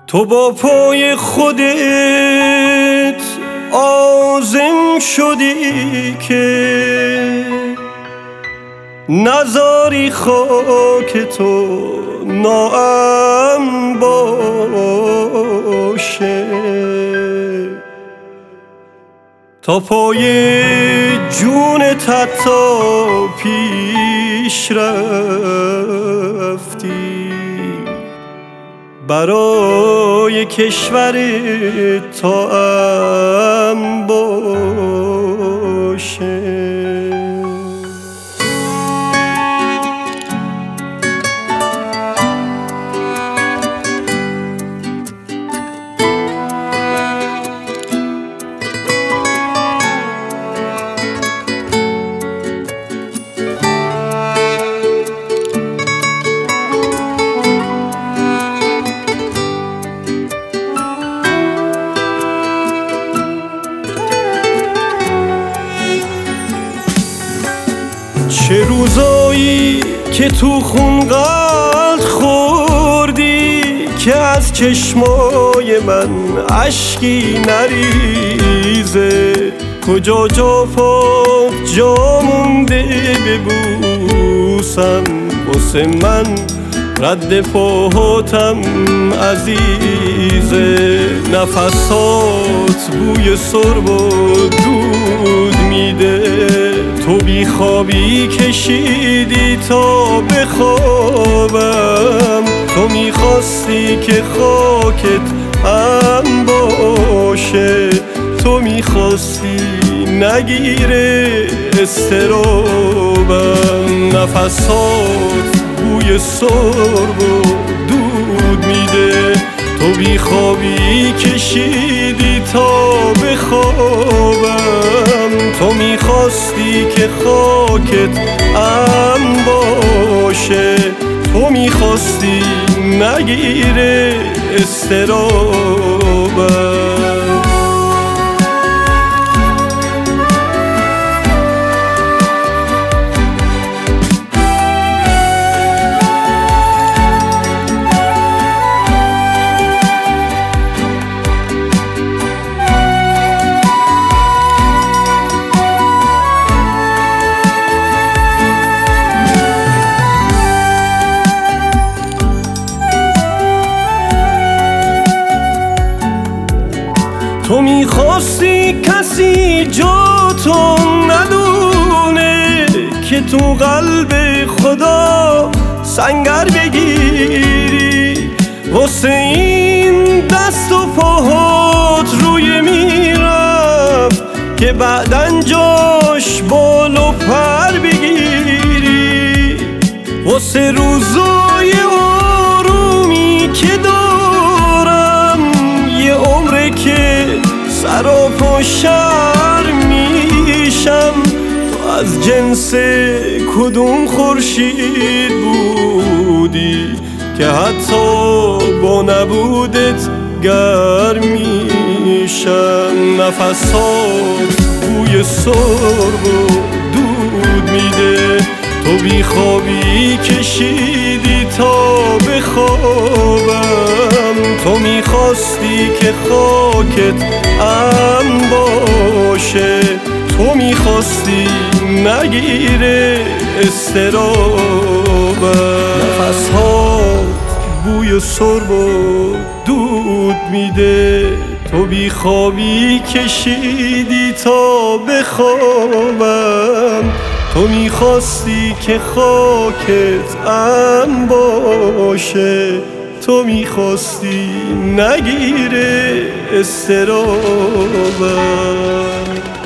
تو با پای خودت عازم شدی که نذاری خاک تو ناامن باشه. تا پای جونت حتی پیش رفتی برای کشور تا امن باشه. چه روزایی که تو خون قلط خوردی که از چشمای من اشکی نریزه. کجا جا پاک جا مونده ببوسم واسه من رد پاهاتم عزیزه. نفسات بوی سرب و دود میده. تو بی خوابی کشیدی تا بخوابم. تو میخواستی که خاکت امن باشه. تو میخواستی نگیره استرابم. نفسات بوی سرب و دود میده. تو بی خوابی کشیدی تا بخوابم. تو میخواستی که خاکت امن باشه. تو میخواستی نگیره استرابم. تو میخواستی کسی جا تو ندونه که تو قلب خدا سنگر بگیری. واسه این دست و پاهات روی میرفت که بعدن جاش بال و پر بگیری. واسه روزای آرومی که دارم یه عمره که سراپ و شرم میشم. تو از جنس کدوم خورشید بودی که حتی با نبودت گرم میشم. نفسات بوی سرب و دود میده. تو بی خوابی کشیدی تا بخوابم. تو میخواستی که خاکت امن باشه. تو میخواستی نگیره استرابم. نفسات بوی سرب و دود میده. تو بی خوابی کشیدی تا بخوابم. تو میخواستی که خاکت امن باشه. تو میخواستی نگیره استرابم.